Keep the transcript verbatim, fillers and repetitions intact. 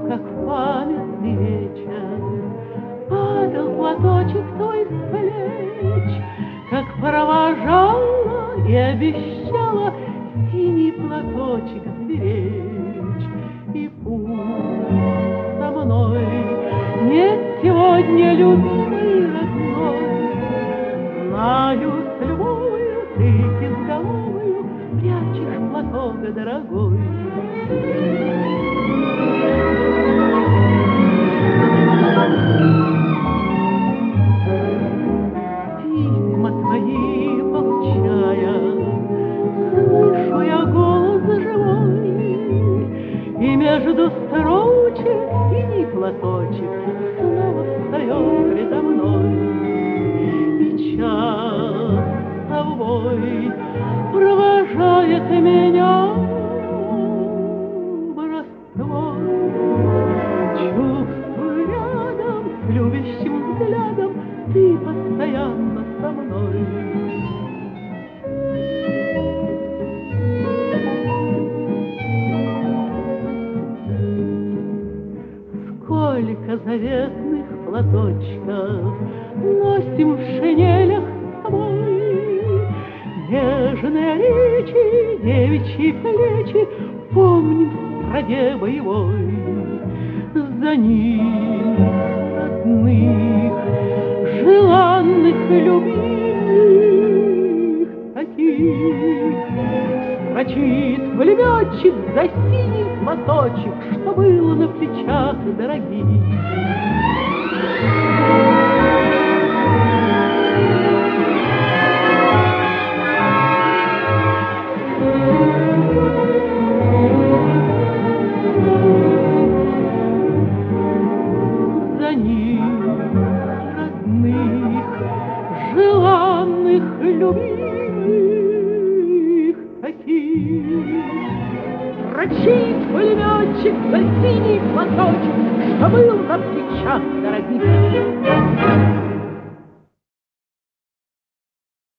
как памятный вечер, падал платочек твой с плеч, как провожала и обещала синий платочек сберечь. И пусть со мной нет сегодня любимый родной, знаю, с любовью ты безголовую прячешь платок дорогой. Письма твои получая, слышу я голос живой, и между строчек синий платочек снова встает предо мной. И час тобой провожает меня в Ростов. Чувствую рядом с любящим взглядом ты постоянно со мной. Сколько заветных платочков носим в шинелях с тобой, нежные речи, девичьи плечи помним в стране боевой. За них родных, желанных, любимых таких строчит пулеметчик за синий платочек, что было на плечах дорогих. За них родных, желанных, любимых таких строчит пулеметчик за синий платочек, что был на плечах дорогих.